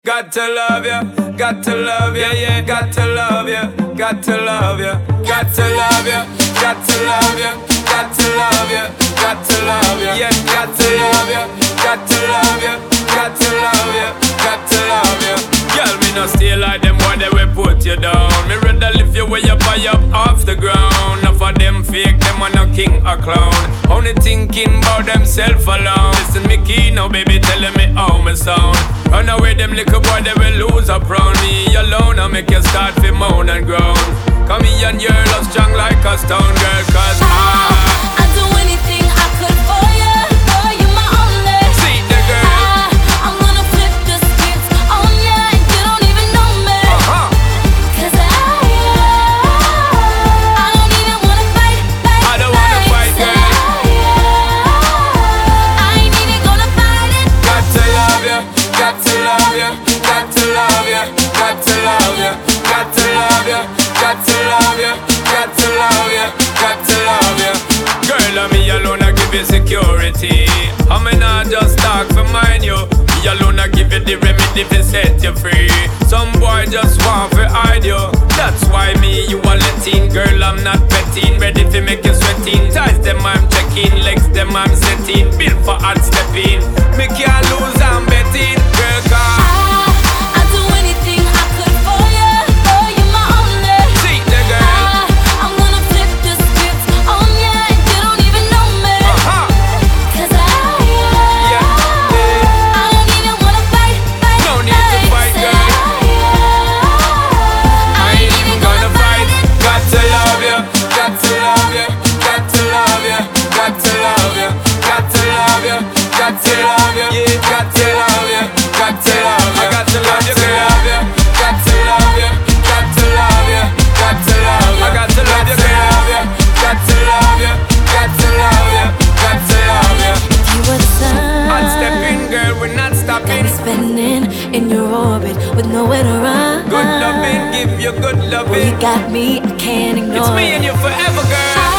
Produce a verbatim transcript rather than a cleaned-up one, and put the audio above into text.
Got to love ya, got to love ya, yeah, got to love ya, got to love ya, got to love ya, got to love ya, got to love ya, got to love ya, yeah, got to love ya, got to love ya, got to love ya, got to love ya. Girl, me no stay like them boy, they will put you down. Me rather lift you way up high up off the ground. Enough of them fake, them are no king or clown. Only thinking about themself alone. Listen me key now, baby, telling me how me sound. Run away, them little boy, they will lose up round me alone. I make you start to moan and groan. Come here and you're love strong like a stone girl. Cause I, I'd do anything I could for you, for you my only. See the girl, I, I'm gonna flip the script on ya and you don't even know me. uh-huh. Cause I, I don't even wanna fight, fight, I don't wanna fight, So girl. I, I ain't even gonna fight it. Got to love ya, got to love ya, got to love ya, got to love ya, got to love ya, got to love ya, got to love ya, got to love ya. Girl, I'm me alone, I give you security. I'm not just talk for mine, you. Me alone, I give you the remedy to set you free. Some boy just want to hide you. That's why me, you are letting. Girl, I'm not petting. Ready to make you sweating. Ties them, I'm checking. Legs them, I'm setting. Built for hard stepping. Me can't lose, I'm betting. Girl, cause I, I'd do anything I could for you, for you my only. see the girl. I, I'm gonna flip the script on ya and you don't even know me. Uh-huh. Cause I, Yeah, yeah. I don't even wanna fight, fight, No need to fight, So girl. I, I ain't even gonna fight. Got to love ya, got to love ya, got to love ya, got to love ya, got to love ya, got to love ya, yeah, got to love ya, got to love ya, got to love ya, got to love ya, got to love ya, got to love ya, got to love ya, got to love ya, got to love ya, got to love ya. you were the sun. Hot stepping, girl, we're not Got stopping. me spinning in your orbit with nowhere to run. Good loving, give you good Well, loving. you got me, I can't ignore It's me it. and you forever, girl.